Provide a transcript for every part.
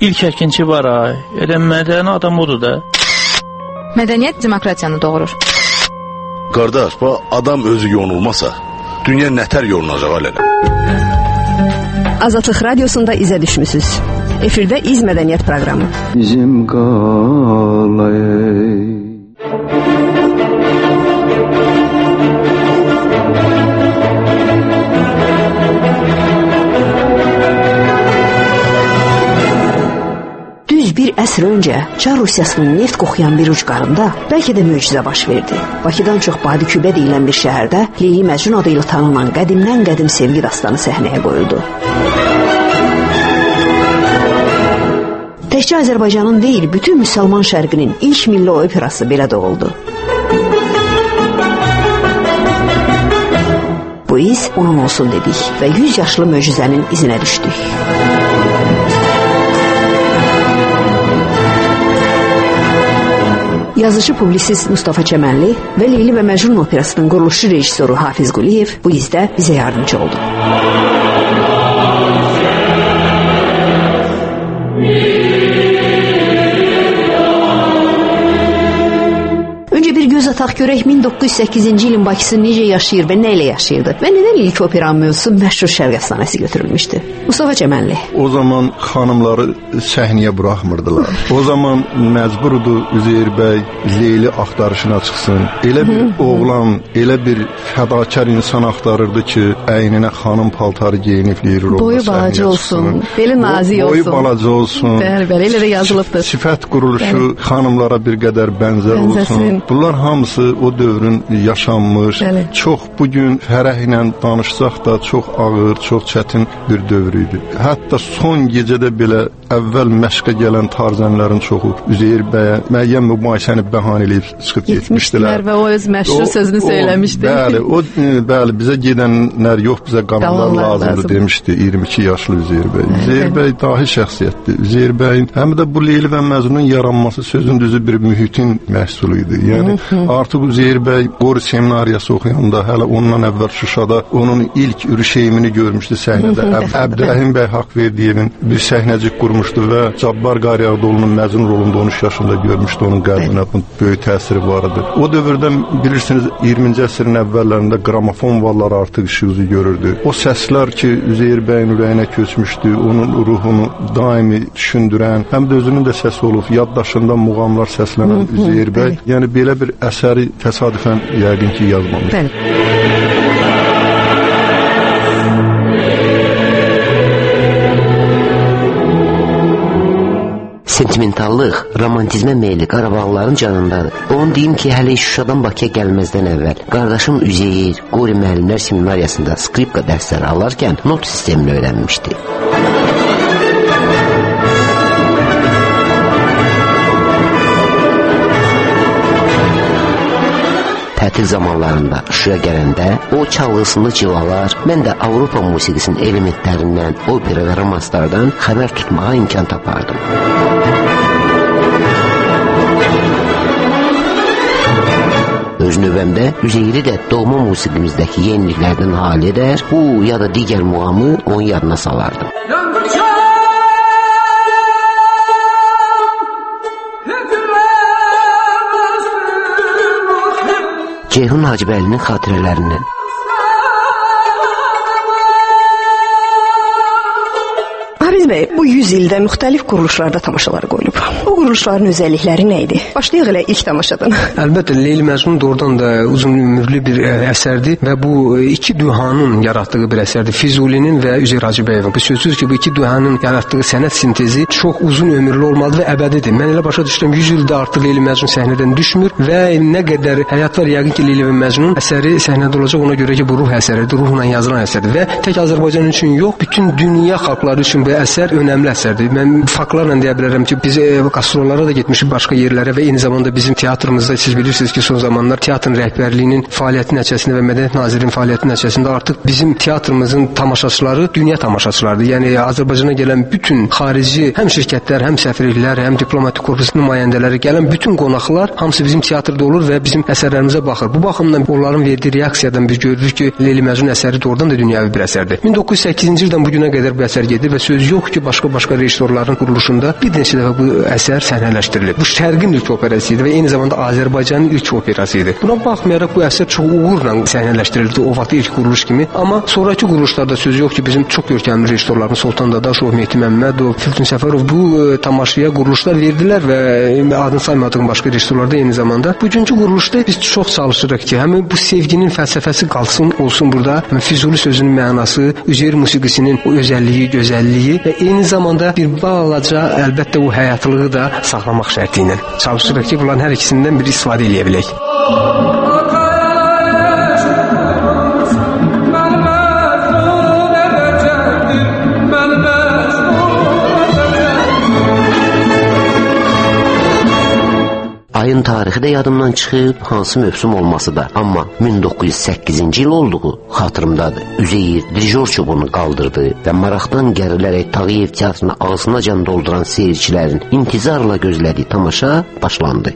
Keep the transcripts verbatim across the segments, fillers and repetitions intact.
İlk əkinçi var ay. Elə mədəni adam odur da. Mədəniyyət demokratiyanı doğurur. Qardaş, bu adam özü yonulmasa, dünya nətər yolunacaq alələ? Azadlıq Radiosunda izə düşmüsünüz. Efirdə İz Mədəniyyət proqramı. Bizim qalay. Düz bir əsr öncə Çar Rusiyasının neft qoxuyan bir ucqarında bəlkə də möcüzə baş verdi. Bakıdan çox Badikübə deyilən bir şəhərdə Leyli Məcnun adı ilə tanınan qədimdən qədim sevgi dastanı səhnəyə qoyuldu. Təkcə Azərbaycanın deyil, bütün müsəlman şərqinin ilk milli operası belə doğuldu. Bu iz onun olsun dedik və yüz yaşlı möcüzənin izinə düşdük. Yazıcı publisist Mustafa Çəmənli və Leyli və Məcnun operasının quruluşçu rejissoru Hafiz Quliyev bu izdə bizə yardımcı oldu. Öncə bir göz ataq görək min doqquz yüz səkkizinci ilin Bakısı necə yaşayır və nə ilə yaşayırdı və nədən ilk operanın mövzusu məşhur Şərq əfsanəsi götürülmüşdü. Mustafa Çəmənli. O zaman xanımları səhnəyə buraxmırdılar. O zaman məcburdu Üzeyir bəy Leyli axtarışına çıxsın. Elə bir oğlan, elə bir fədakar insan axtarırdı ki, əyninə xanım paltarı geyinib Leyli roluna boyu balaca olsun, beli nazik olsun. Boyu balaca olsun. Bəli, bəli, elə də yazılıbdır. Sifət quruluşu bəli. Xanımlara bir qədər bənzər Bənzəsin. Olsun. Bunlar hamısı o dövrün yaşanmış, bəli. Çox bugün fərəhlə danışsaq da çox ağır, çox çətin bir dövr idi. Hətta son gecədə belə əvvəl məşqə gələn tarzənlərin çoxu Üzeyir bəyə müəyyən mübahisəni bəhanə edib çıxıb getmişdilər və o öz məşhur o, sözünü o, söyləmişdi. Bəli, o bəli bizə gedənlər yox, bizə qanunlar lazımdır lazım. Demişdi iyirmi iki yaşlı Üzeyir bəy. Üzeyir bəy dahi şəxsiyyətdir. Üzeyir bəyin həm də bu Leyli və Məcnunun yaranması sözün düzü bir mühitin məhsulu idi. Yəni artıq Üzeyir bəy Qori seminariyası oxuyanda hələ ondan əvvəl Şuşada onun ilk ürüşeyimini görmüşdü səhnədə. Əbdürrəhim bəy Haqverdiyevin bir səhnəcik qurmuşdu və Cabbar Qaryağdıoğlu'nun Məcnun rolunda on üç yaşında görmüşdü, onun qəlbinə böyük təsiri var idi. O dövrdə bilirsiniz iyirminci əsrin əvvəllərində qramofon valları artıq işığı görürdü. O səslər ki Üzeyir bəyin ürəyinə köçmüşdü, onun ruhunu daimi düşündürən, həm də özünün də səsi olub, yaddaşında muğamlar səslənən Üzeyir bəy, yəni belə bir əsəri təsadüfən yəqin ki yazmamış. Bəli. Sentimentallıq, romantizmə meyli Qarabağlıların canındadır. Onu deyim ki, hələ Şuşadan Bakıya gəlməzdən əvvəl qardaşım Üzeyir, Qori müəllimlər seminariyasında skripka dərsləri alarkən not sistemini öyrənmişdi. Tətil zamanlarında Şuşaya gələndə o çalğısını cilalar, mən də Avropa musiqisinin elementlərindən, opera və romanslardan xəbər tutmağa imkan tapardım. Öz növbəmdə Üzeyiri də doğma musiqimizdəki yeniliklərdən hal edər, bu ya da digər muğamı onun yadına salardım. Ceyhun Hacıbəylinin xatirələrindən. Hafiz bəy, bu yüz ildə müxtəlif quruluşlarda tamaşalar qoyulub. Bu quruluşların özəllikləri nə idi? Başlayaq elə ilk tamaşadan. Əlbəttə, Leyli Məcnun doğrudan da uzun ömürlü bir əsərdir və bu iki dühanın yaratdığı bir əsərdir. Füzulinin və Üzeyir Hacıbəyevin. Bu sözsüz ki, bu iki dühanın yaratdığı sənət sintezi çox uzun ömürlü olmalı və əbədidir. Mən elə başa düşdüm, yüz ildə artıq Leyli Məcnun səhnədən düşmür və nə qədər həyat var, yəqin ki, Leyli və Məcnun əsəri səhnədə olacaq, ona görə ki, bu ruh əsəridir, ruhla yazılan əsərdir və tək Azərbaycan üçün yox, bütün dünya xalqları üçün bu əsər önəmli əsərdir. Mən faktlarla deyə bilərəm ki, biz qastrollara da getmişik başqa yerlərə və eyni zamanda bizim teatrımızda siz bilirsiniz ki, son zamanlar teatrın rəhbərliyinin fəaliyyəti nəticəsində və Mədəniyyət Nazirinin fəaliyyəti nəticəsində artıq bizim teatrımızın tamaşaçıları dünya tamaşaçılarıdır. Yəni Azərbaycana gələn bütün xarici həm şirkətlər, həm səfirliklər, həm diplomatik korpus nümayəndələri, gələn bütün qonaqlar hamısı bizim teatrda olur və bizim əsərlərimizə baxır. Bu baxımdan onların verdiyi reaksiyadan biz görürük ki, Leyli Məcnun əsəri doğrudan da dünyəvi bir əsərdir. min doqquz yüz səkkizinci ildən bu günə qədər bu əsər gedir və söz söz yox ki, başqa-başqa rejissorların quruluşunda bir neçə dəfə bu əsər səhnələşdirilib. Bu Şərqin ilk operası idi və eyni zamanda Azərbaycanın ilk operası idi. Buna baxmayaraq bu əsər çox uğurla səhnələşdirildi o vaxt ilk quruluş kimi. Amma sonrakı quruluşlarda söz yox ki, bizim çox görkəmli rejissorların Sultan Dadaşov, Mehdi Məmmədov, Firdun Səfərov bu e, tamaşaya quruluşlar verdilər və e, adını saymadığım başqa rejissorlar da eyni zamanda. Bugünkü quruluşda biz çox çalışırıq ki, həmin bu sevginin fəlsəfəsi qalsın, olsun burada. Həmin Füzuli sözünün mənası, Üzeyir musiqisinin o özəlliyi, gözəlliyi və eyni zamanda bir balaca əlbəttə o həyatlığı da saxlamaq şərti ilə. Çalışırıq ki, bunların hər ikisindən biri istifadə edə bilək. Ayın tarixi də yadımdan çıxıb, hansı mövsüm olması da. Amma min doqquz yüz səkkizinci il olduğu xatırımdadır. Üzeyir dirijor çubuğunu qaldırdı və maraqdan gərilərək Tağıyev teatrına ağzınacan dolduran seyircilərin intizarla gözlədiyi tamaşa başlandı.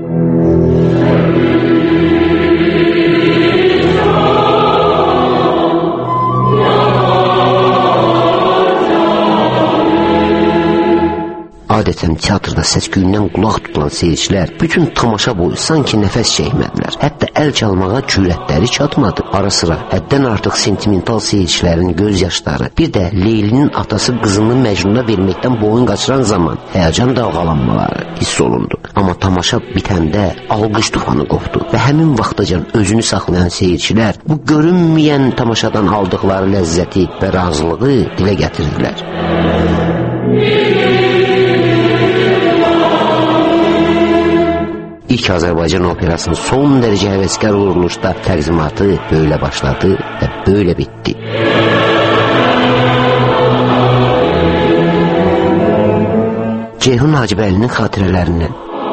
Adətən teatrda səs-küyündən qulaq tutulan seyircilər bütün tamaşa boyu sanki nəfəs çəkmədilər. Hətta əl çalmağa cürətləri çatmadı. Ara sıra həddən artıq sentimental seyircilərin göz yaşları, bir də Leylinin atası qızını Məcnuna verməkdən boyun qaçıran zaman həyəcan dalğalanmaları hiss olundu. Amma tamaşa bitəndə alqış tufanı qopdu və həmin vaxtacan özünü saxlayan seyircilər bu görünməyən tamaşadan aldıqları ləzzəti və razılığı dilə gətirdilər. İlk Azərbaycan operasının son dərəcə həvəskar quruluşda təqdimatı böyle başladı və böyle bitti. Ceyhun Hacıbəylinin xatirələrindən.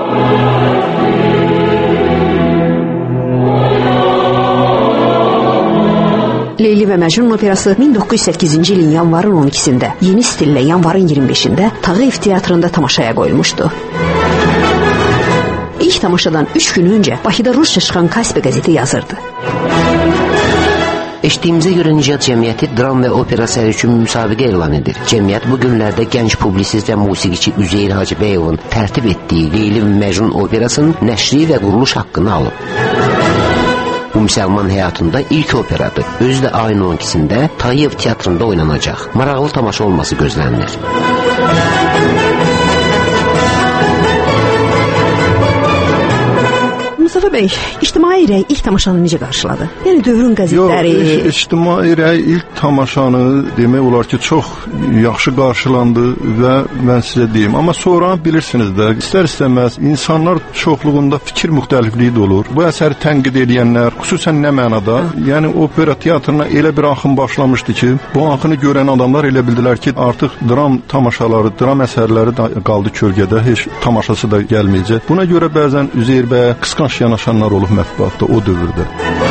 Leyli və Məcnun operası min doqquz yüz səkkizinci ilin yanvarın on ikisində, yeni stillə yanvarın iyirmi beşində Tağıyev teatrında tamaşaya qoyulmuşdu. İlk tamaşadan üç gün öncə Bakıda Rusça çıxan Kaspi qəzeti yazırdı. Eşitdiyimizə görə Nicat Cəmiyyəti dram və opera əsəri üçün müsabiqə elan edir. Cəmiyyət bu günlərdə gənc publisist və musiqiçi Üzeyir Hacıbəyovun tərtib etdiyi Leyli və Məcnun operasının nəşri və quruluş haqqını alıb. Bu müsəlman həyatında ilk operadır. Özü də ayın on ikisində Tağıyev teatrında oynanacaq. Maraqlı tamaşa olması gözlənilir. Mustafa bəy, ictimai rəy ilk tamaşanı necə qarşıladı? Yəni dövrün qəzetləri... Yox, e, ictimai rəy ilk tamaşanı demək olar ki, çox yaxşı qarşılandı və mən sizə deyim. Amma sonra bilirsiniz də, istər-istəməz insanlar çoxluğunda fikir müxtəlifliyi də olur. Bu əsəri tənqid edənlər, xüsusən nə mənada, yəni opera teatrına elə bir axın başlamışdı ki, bu axını görən adamlar elə bildilər ki, artıq dram tamaşaları, dram əsərləri da qaldı kölgədə, heç tamaşası da gəlməyəcək. Buna görə bəzən Üzeyir bəyə qısqanc yanaşanlar olub mətbuatda o dövrdə.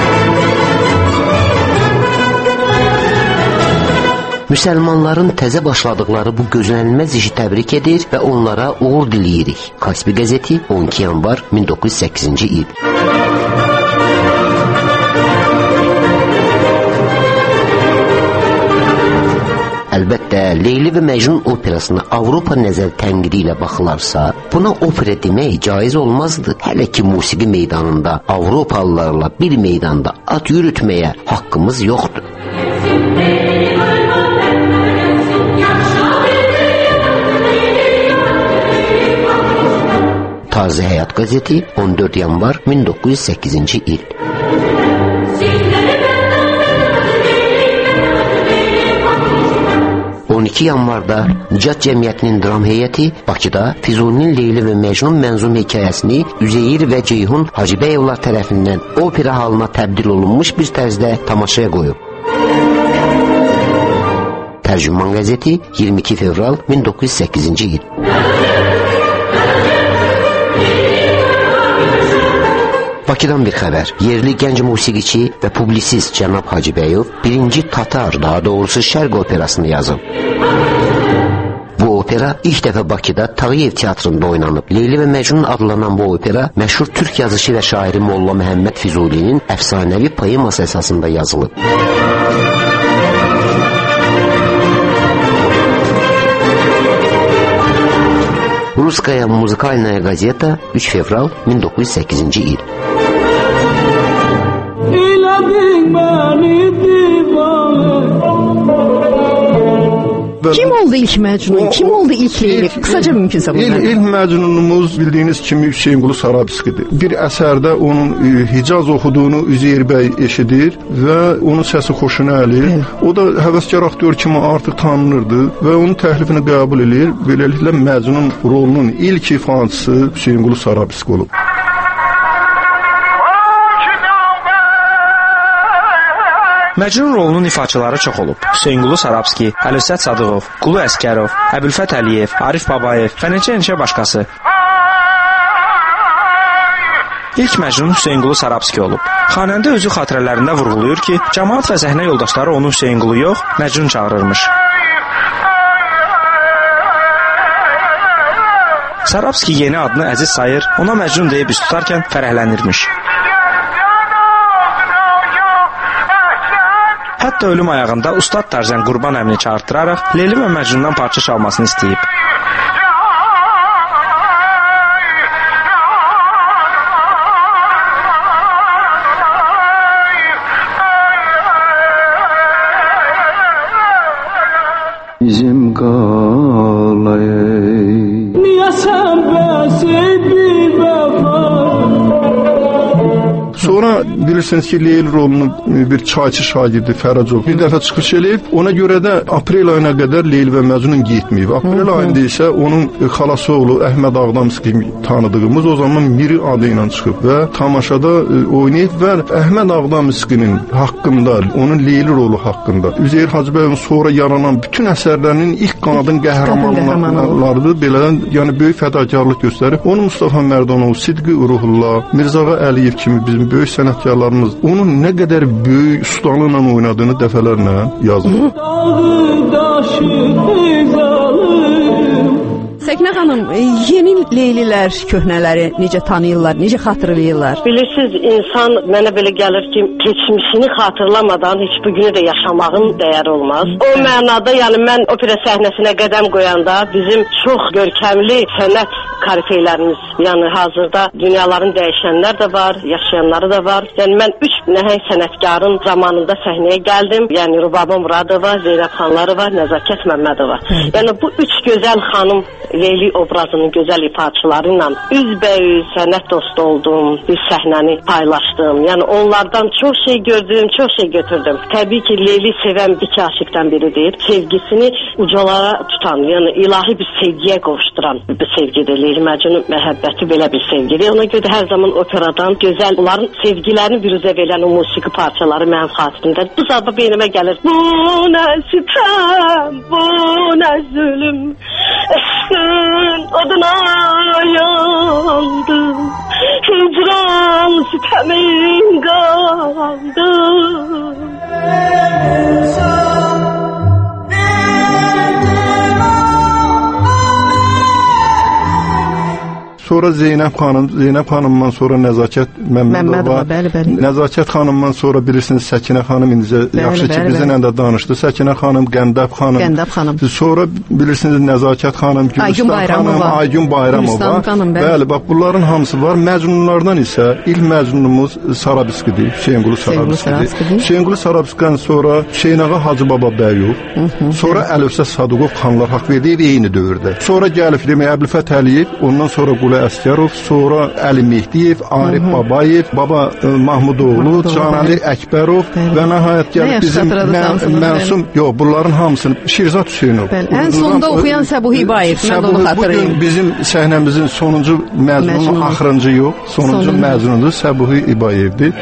Müsəlmanların təzə başladıqları bu gözlənilməz işi təbrik edir və onlara uğur diləyirik. Kaspi qəzeti on iki yanvar min doqquz yüz səkkizinci il. Əlbəttə, Leyli və Məcnun operasına Avropa nəzər tənqidi ilə baxılarsa, buna opera demək caiz olmazdı. Hələ ki, musiqi meydanında Avropalılarla bir meydanda at yürütməyə haqqımız yoxdur. Tarzı Həyat qəzeti on dörd yanvar min doqquz yüz səkkizinci il. on iki yanvarda Nicat Cəmiyyətinin dram heyəti Bakıda Füzulinin Leyli və Məcnun mənzum hekayəsini Üzeyir və Ceyhun Hacıbəyovlar tərəfindən opera halına təbdil olunmuş bir tərzdə tamaşaya qoyub. Tərcüman qəzeti iyirmi iki fevral min doqquz yüz səkkizinci il. Bakıdan bir xəbər. Yerli gənc musiqiçi və publisist cənab Hacıbəyov birinci Tatar, daha doğrusu Şərq operasını yazıb. Bu opera ilk dəfə Bakıda Tağıyev teatrında oynanıb. Leyli və Məcnun adlanan bu opera məşhur türk yazışı və şairi Molla Məhəmməd Füzulinin əfsanəvi poeması əsasında yazılıb. Ruskaya Muzikalnaya Gazeta, üç fevral min doqquz yüz səkkizinci il. Kim oldu ilk Məcnun? Kim oldu ilk Leyli? Kısaca mümkünsə bunlar. İlk, ilk Məcnunumuz bildiyiniz kimi Hüseynqulu Sarabskidir. Bir əsərdə onun e, Hicaz oxuduğunu Üzeyir bəy eşidir və onun səsi xoşuna əlir. O da həvəskar aktyor kimi artıq tanınırdı və onun təklifini qəbul edir. Beləliklə Məcnun rolunun ilk ifaçısı Hüseynqulu Sarabski olub. Məcnun rolunun ifaçıları çox olub. Hüseynqulu Sarabski, Əlövsət Sadıqov, Qulu Əskərov, Əbülfət Əliyev, Arif Babayev və neçə-neçə başqası. İlk Məcnun Hüseynqulu Sarabski olub. Xanəndə özü xatirələrində vurğulayır ki, cəmaət və səhnə yoldaşları onu Hüseynqulu yox, Məcnun çağırırmış. Sarabski yeni adını Əziz sayır, ona Məcnun deyib üst tutarkən fərəhlənirmiş. Hətta ölüm ayağında Ustad Tarzən Qurban əmini çağırtdıraraq Leyli və Məcnundan parça çalmasını istəyib. Bizim qalayı niyə sən bəsədir vəfa. Sonra bilirsiniz ki, Leyli rolunu bir çayçı şagirdi Fərəcov bir dəfə çıxış eləyib. Ona görə də aprel ayına qədər Leyli və Məcnun getməyib. Aprel ayında isə onun xalası oğlu Əhməd Ağdamski tanıdığımız o zaman Miri adı ilə çıxıb və tamaşada oynayıb və Əhməd Ağdamskinin haqqında, onun Leyli rolu haqqında Üzeyir Hacıbəyovun sonra yaranan bütün əsərlərinin ilk qanadın qəhrəmanlarıdır. Belədən, yəni böyük fədakarlıq göstərib. Onu Mustafa Mərdanov, Sidqi Ruhullah, Mirzağa Əliyev kimi bizim böyük sənətkarlarımız onun nə qədər böyük ustalıqla oynadığını dəfələrlə yazır. Səkinə xanım, yeni Leylilər köhnələri necə tanıyırlar, necə xatırlayırlar? Bilirsiniz, insan mənə belə gəlir ki, keçmişini xatırlamadan heç bu günü də yaşamağın dəyəri olmaz. O mənada, yəni mən opera səhnəsinə qədəm qoyanda bizim çox görkəmli sənət karifeylərimiz, yəni hazırda dünyaların dəyişənlər də var, yaşayanları da var. Yəni mən üç nəhəng sənətkarın zamanında səhnəyə gəldim. Yəni Rubaba Muradova, Zeynəb xanları var, Nəzakət Məmmədova. Yəni bu üç gözəl xanım Leyli obrazının gözəl ifaçıları ilə üzbəüz sənət dostu oldum, bir səhnəni paylaşdım. Yəni onlardan çox şey gördüm, çox şey götürdüm. Təbii ki, Leyli sevən iki aşıqdan biridir. Sevgisini ucalara tutan, yəni ilahi bir sevgiyə qovuşduran bir sevgidir. Leyli Məcnun məhəbbəti belə bir sevgidir. Ona görə hər zaman operadan gözəl, onların sevgilərini biruzə verən o musiqi parçaları mənim xatirimdə. Bu sabah beynimə gəlir. Bu nə sitem, bu nə zulüm, eşqin adına yandım, hicran sitemin qaldım. Sonra Zeynəb xanım, Zeynəb xanımdan sonra Nəzakət Məmmədova, bəli, bəli. Nəzakət xanımdan sonra bilirsiniz Səkinə xanım indicə yaxşı ki bizimlə də danışdı. Səkinə xanım, Qəndəb xanım. Qəndəb xanım. Sonra bilirsiniz Nəzakət xanım, Gülüstan xanım, Aygün Bayramova. Xanım, bəli. bəli, bax bunların hamısı var. Məcnunlardan isə ilk Məcnunumuz Sarabskidir, Hüseynqulu Sarabskidir. Hüseynqulu Sarabskidən sonra Hüseynağa Hacı Baba Bəyov, sonra Əlövsət Sadıqov xanlar haqq verdiyi eyni dövrdə. Sonra gəlib demək Əbülfət Əliyev, ondan sonra Qulu Əskərov, sonra Əli Mehdiyev, Arif Babayev, Baba Mahmudoğlu, Canəli Əkbərov və nəhayət gəlib bizim Mənsum, yox, bunların hamısını Şirzad Hüseynov. Ən sonda oxuyan Səbuhi İbayev, mən onu xatırlayım. Bugün bizim səhnəmizin sonuncu məzunu, axırıncı yox, sonuncu məzunudur Səbuhi İbayevdir.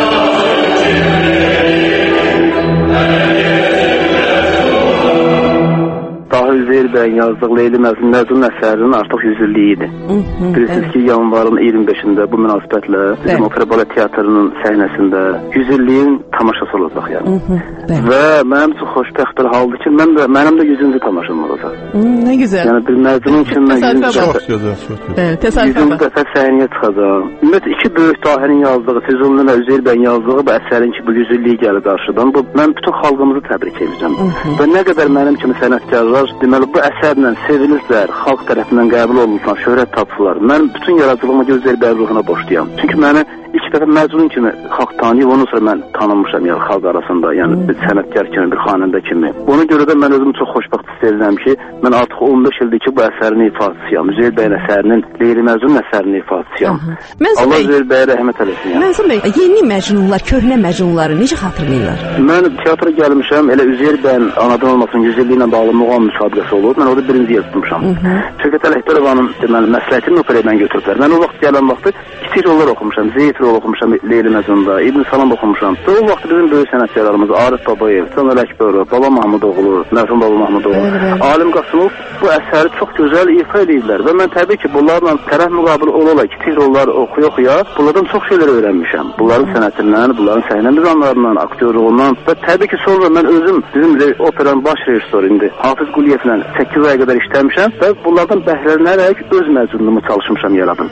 Üzeyir bəyin yazdığı Leyli Məcnun əsərinin artıq yüz illiyi idi. Bilirsiniz ki, yanvarın iyirmi beşində bu münasibətlə bizim Opera Balet Teatrının səhnəsində yüz illiyin tamaşası olacaq yəni. Və mənim üçün xoşbəxt bir haldır ki, mən də, mənim də yüzüncü tamaşam olacaq. Nə gözəl. Yəni bir Məcnun kimi mən yüzüncü dəfə səhnəyə çıxacağım. Ümumiyyətlə iki böyük dahirin yazdığı, Füzulinin və Üzeyir bəyin yazdığı bu əsərin ki, bu yüz illiyi gəlir qarşıdan. Mən bütün xalqımızı təbrik edəcəm. Və nə qədər mənim kimi sənətkarlar deməli deməli bu əsərlə sevilirlər, xalq tərəfindən qəbul olunurlar, şöhrət tapırlar. Mən bütün yaradıcılığımı Üzeyir bəyin ruhuna borcluyam. Çünki məni ilk dəfə Məcnun kimi xalq tanıyıb, ondan sonra mən tanınmışam yəni xalq arasında, yəni bir sənətkar kimi, bir xanəndə kimi. Ona görə də mən özümü çox xoşbəxt hiss edirəm ki, mən artıq on beş ildir ki, bu əsərin ifaçısıyam. Üzeyir bəyin əsərinin, Leyli Məcnun əsərinin ifaçısıyam. Allah Üzeyir bəyə rəhmət eləsin. Yəni. Mənsur bəy, yeni Məcnunlar, köhnə Məcnunları necə xatırlayırlar? Mən teatra gəlmişəm, elə Üzeyir bəyin anadan olmasının yüz illiyi ilə bağlı muğam müsabiqəsi olub. Mən orada birinci yer tutmuşam. Şövkət Ələkbərovanın deməli məsləhətini operaya mən götürüblər. Mən o vaxt gələn vaxtı kiçik rollar oxumuşam. Zeyt rol oxumuşam Leyli Məcnunda, İbn Salam oxumuşam. Və o vaxt bizim böyük sənətkarlarımız Arif Babayev, Can Ələkbərov, Baba Mahmudoğlu, mərhum Baba Mahmudoğlu, Alim Qasımov bu əsəri çox gözəl ifa edirlər və mən təbii ki, bunlarla tərəf müqabili ola-ola kiçik rollar oxuya-oxuya bunlardan çox şeylər öyrənmişəm. Bunların sənətindən, bunların səhnə mizanlarından, aktyorluğundan və təbii ki, sonra mən özüm bizim operanın baş rejissoru indi Hafiz Quliyevlə səkkiz aya qədər işləmişəm və bunlardan bəhrələnərək öz məcnunumu çalışmışam yaradım.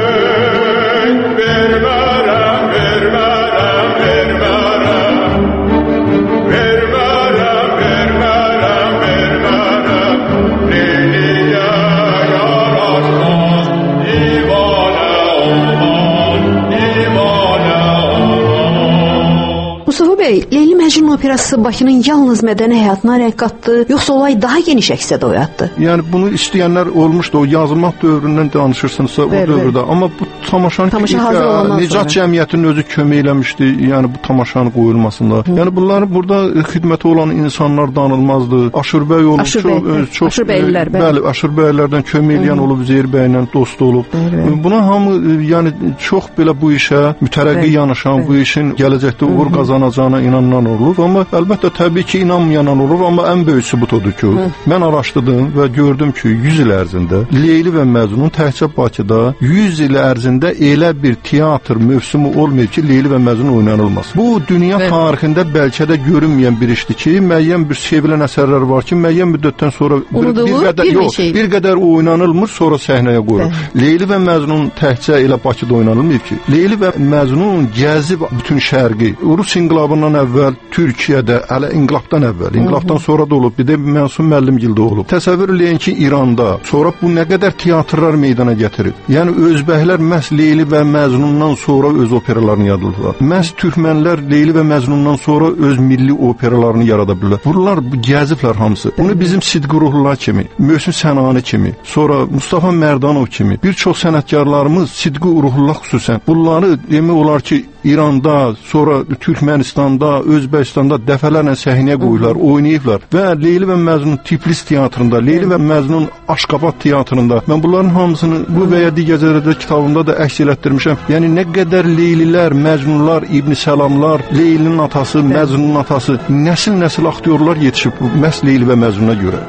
Mustafa bəy, Leyli Məcnun operası Bakının yalnız mədəni həyatına rəng qatdı, yoxsa olay daha geniş əksədə oyatdı? Yəni bunu istəyənlər olmuşdu. O yazmaq dövründən danışırsınızsa o dövrdə. Amma bu tamaşanın Tamaşa Nicat cəmiyyətinin özü kömək eləmişdi. Yəni bu tamaşanın qoyulmasında. Hı. Yəni bunların burada xidməti olan insanlar danılmazdı. Aşurbəy olub, Aşur çox, bəy, çox Aşurbəylər, bəli. Bəli, Aşurbəylərdən kömək eləyən olub, Üzeyir bəylə dost olub. Bəli. Buna hamı yəni çox belə bu işə mütərəqqi yanaşan, bu işin gələcəkdə uğur qazanacağına inanan olub. Amma əlbəttə təbii ki, inanmayan olur, amma ən böyük sübut odur ki, Hı. mən araşdırdım və gördüm ki, yüz il ərzində Leyli və Məcnun təkcə Bakıda yüz il ərzində elə bir teatr mövsümü olmayıb ki, Leyli və Məcnun oynanılmaz. Bu dünya Hı. tarixində bəlkə də görünməyən bir işdir ki, müəyyən bir sevilən əsərlər var ki, müəyyən müddətdən sonra bir, bir qədər bir, yox, şey. bir qədər oynanılmır, sonra səhnəyə qoyulur. Leyli və Məcnun təkcə elə Bakıda oynanılmayıb ki, Leyli və Məcnun gəzib bütün şərqi. Rus inqilabından əvvəl Türkiyədə, hələ inqilabdan əvvəl, inqilabdan sonra da olub, bir də Mənsum müəllimgildə olub. Təsəvvür eləyin ki, İranda, sonra bu nə qədər teatrlar meydana gətirib. Yəni özbəklər məhz Leyli və Məcnundan sonra öz operalarını yaradıblar. Məhz türkmənlər Leyli və Məcnundan sonra öz milli operalarını yarada bilirlər. Bunlar bu gəziblər hamısı. Bunu bizim Sidqi Ruhullah kimi, Möhsün Sənani kimi, sonra Mustafa Mərdanov kimi bir çox sənətkarlarımız Sidqi Ruhullah xüsusən bunları demək olar ki, İranda, sonra Türkmənistanda, Özbəkistanda dəfələrlə səhnəyə qoyurlar, oynayıblar və Leyli və Məcnun Tiflis teatrında, Leyli və Məcnun Aşqabad teatrında mən bunların hamısını bu və ya digər kitabımda da əks elətdirmişəm. Yəni nə qədər Leylilər, Məcnunlar, İbn Səlamlar, Leylinin atası, Məcnunun atası, nəsil-nəsil aktyorlar yetişib məhz Leyli və Məcnuna görə.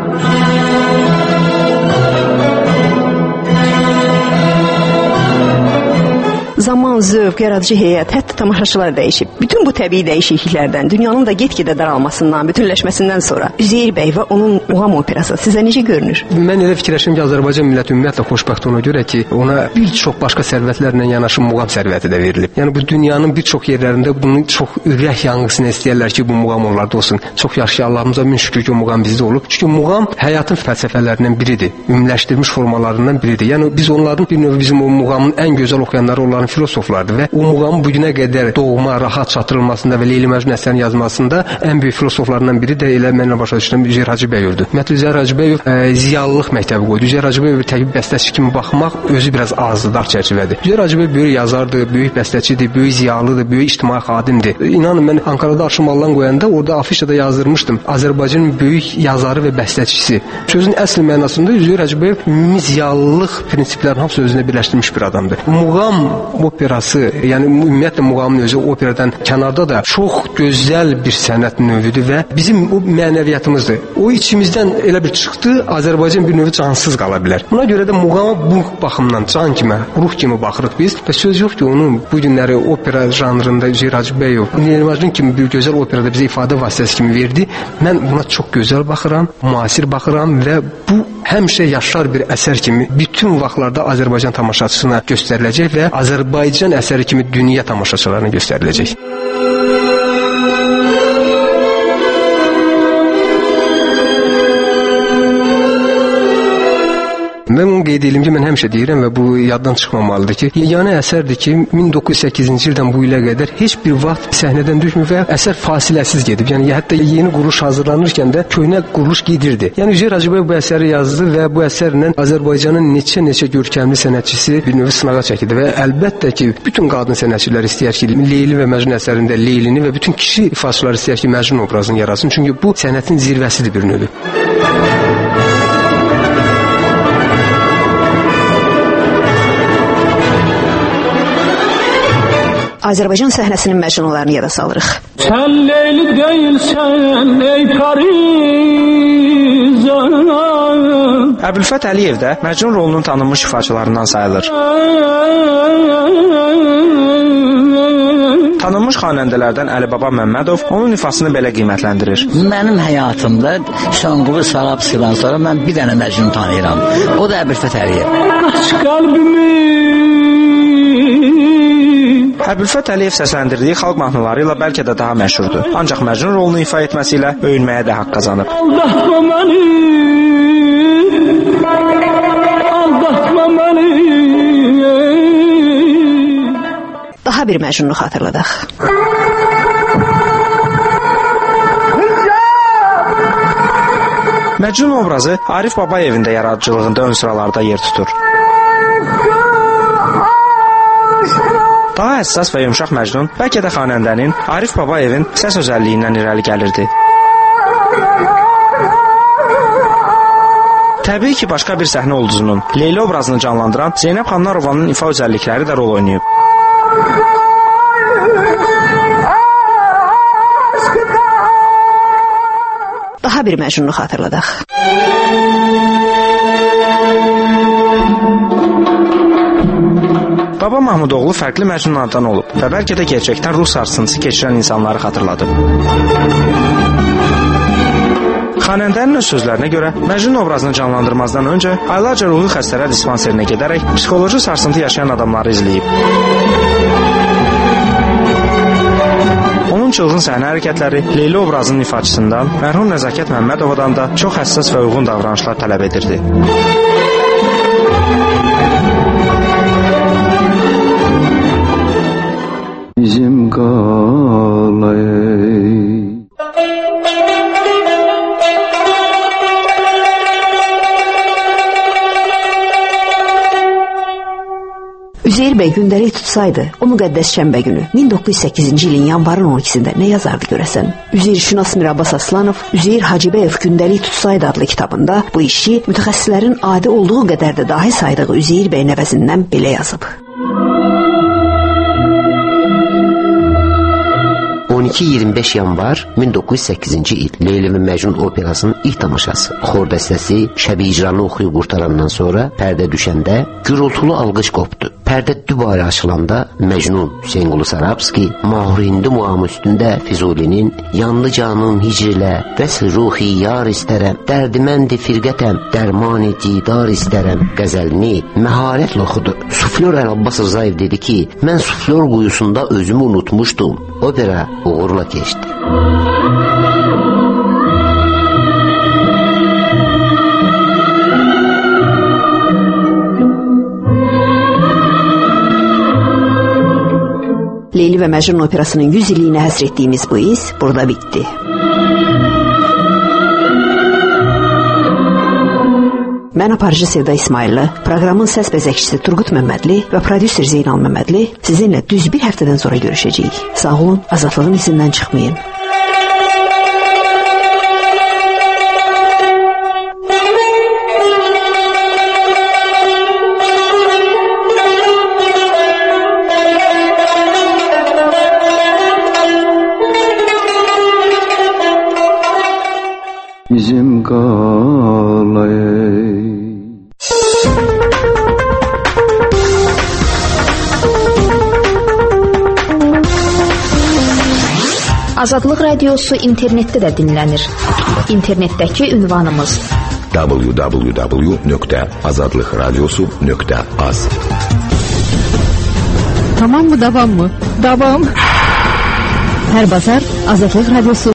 Zaman, zövq, yaradıcı heyət, hətta tamaşaçılar dəyişib. Bütün bu təbii dəyişikliklərdən, dünyanın da get-gedə daralmasından, bütünləşməsindən sonra Üzeyir bəy və onun muğam operası sizə necə görünür? Mən elə fikirləşirəm ki, Azərbaycan milləti ümumiyyətlə xoşbəxt ona görə ki, ona bir çox başqa sərvətlərlə yanaşı muğam sərvəti də verilib. Yəni bu dünyanın bir çox yerlərində bunu çox ürək yanğısını istəyirlər ki, bu muğam onlarda olsun. Çox yaxşı, Allahımıza min şükür ki, o muğam bizdə olub. Çünki muğam həyatın fəlsəfələrindən biridir, ümumiləşdirilmiş formalarından biridir. Yəni biz onların bir növ bizim o muğamın ən gözəl oxuyanları onların filosoflardır və o muğamın bu günə qədər doğma, rahat çatdırılmasında və Leyli Məcnun əsərinin yazmasında ən böyük filosoflarından biri də elə mənlə başa düşdüm Üzeyir Hacıbəyovdur. Ümumiyyətlə Üzeyir Hacıbəyov e, ziyalılıq məktəbi qoydu. Üzeyir Hacıbəyov təbii bəstəçi kimi baxmaq özü biraz azdır, dar çərçivədir. Üzeyir Hacıbəyov böyük yazardır, böyük bəstəçidir, böyük ziyalıdır, böyük ictimai xadimdir. İnanın mən Ankarada arşimallan qoyanda orada afişada yazdırmışdım. Azərbaycanın böyük yazarı və bəstəçisi. Sözün əsl mənasında Üzeyir Hacıbəyov ümumi ziyalılıq prinsiplərini hamısı özünə birləşdirmiş bir adamdır. Muğam operası, yəni ümumiyyətlə muğamın özü operadan kənarda da çox gözəl bir sənət növüdür və bizim o mənəviyyatımızdır. O içimizdən elə bir çıxdı, Azərbaycan bir növü cansız qala bilər. Buna görə də muğama bu baxımdan can kimi, ruh kimi baxırıq biz və söz yox ki, onun bu günləri opera janrında Üzeyir Hacıbəyov, Leyli Məcnun kimi bir gözəl operada bizə ifadə vasitəsi kimi verdi. Mən buna çox gözəl baxıram, müasir baxıram və bu həmişə yaşar bir əsər kimi bütün vaxtlarda Azərbaycan tamaşaçısına göstəriləcək və Azərbaycan əsəri kimi dünya tamaşaçılarına göstəriləcək. qeyd edim ki, mən həmişə deyirəm və bu yaddan çıxmamalıdır ki, yeganə əsərdir ki, min doqquz yüz səkkizinci ildən bu ilə qədər heç bir vaxt səhnədən düşmür və əsər fasiləsiz gedib. Yəni hətta yeni quruluş hazırlanırkən də köhnə quruluş gedirdi. Yəni Üzeyir Hacıbəyev bu əsəri yazdı və bu əsərlə Azərbaycanın neçə-neçə görkəmli sənətçisi bir növ sınağa çəkildi və əlbəttə ki, bütün qadın sənətçilər istəyər ki, Leyli və Məcnun əsərində Leylini və bütün kişi ifaçılar istəyər ki, Məcnun obrazını yaratsın. Çünki bu sənətin zirvəsidir bir növü. Azərbaycan səhnəsinin məcnunlarını yada salırıq. Sən Leyli deyilsən, ey Parizan. Əbülfət Əliyev də Məcnun rolunun tanınmış ifaçılarından sayılır. Tanınmış xanəndələrdən Əlibaba Məmmədov onun ifasını belə qiymətləndirir. Mənim həyatımda Şanqulu Sarabskidən sonra mən bir dənə Məcnun tanıyıram. O da Əbülfət Əliyev. Aç qəlbimi. Əbülfət Əliyev səsləndirdiyi xalq mahnıları ilə bəlkə də daha məşhurdur. Ancaq Məcnun rolunu ifa etməsi ilə öyünməyə də haqq qazanıb. Aldatma məni, aldatma məni. Daha bir Məcnunu xatırladaq. Məcnun obrazı Arif Babayevin də yaradıcılığında ön sıralarda yer tutur. Daha həssas və yumşaq Məcnun bəlkə də xanəndənin Arif Babayevin səs özəlliyindən irəli gəlirdi. Təbii ki, başqa bir səhnə ulduzunun Leyli obrazını canlandıran Zeynəb Xanlarovanın ifa özəllikləri də rol oynayıb. Daha bir Məcnunu xatırladaq. Baba Mahmudoğlu fərqli məcnunlardan olub və bəlkə də gerçəkdən ruh sarsıntısı keçirən insanları xatırladıb. Xanəndənin öz sözlərinə görə Məcnun obrazını canlandırmazdan öncə aylarca ruhi xəstələr dispanserinə gedərək psixoloji sarsıntı yaşayan adamları izləyib. Onun çılğın səhnə hərəkətləri Leyli obrazının ifaçısından mərhum Nəzakət Məmmədovadan da çox həssas və uyğun davranışlar tələb edirdi. Bizim qalay. Üzeyir bəy gündəlik tutsaydı, o müqəddəs şənbə günü min doqquz yüz səkkizinci ilin yanvarın on ikisində nə yazardı görəsən? Üzeyir Şünas Mirabbas Aslanov Üzeyir Hacıbəyev gündəlik tutsaydı adlı kitabında bu işi mütəxəssislərin adi olduğu qədər də dahi saydığı Üzeyir bəyin əvəzindən belə yazıb. on iki iyirmi beş yanvar min doqquz yüz səkkizinci il Leyli və Məcnun operasının ilk tamaşası. Xor dəstəsi şəbi icranı oxuyub qurtarandan sonra pərdə düşəndə gürültülü alqış qopdu. Pərdə dübarə açılanda Məcnun Hüseynqulu Sarabski Mahur-Hindi muamı üstündə Füzulinin yandı canım hicrilə vəs ruhi yar istərəm, dərdiməndi firqətəm, dərmani didar istərəm qəzəlini məharətlə oxudu. Suflör Əl-Abbas Rzayev dedi ki, mən suflör quyusunda özümü unutmuşdum. Opera uğurla keçdi. Leyli və Məcnun operasının yüz illiyinə həsr etdiyimiz bu iz burada bitdi. Mən aparıcı Sevda İsmailli, proqramın səs bəzəkçisi Turqut Məmmədli və prodüser Zeynal Məmmədli sizinlə düz bir həftədən sonra görüşəcəyik. Sağ olun, azadlığın izindən çıxmayın. Bizim qalay. Azadlıq Radiosu internetdə də dinlənir. İnternetdəki ünvanımız w w w nöqtə azadlıq radiosu nöqtə az. Tamam mı, davam mı? Davam. Hər bazar Azadlıq Radiosu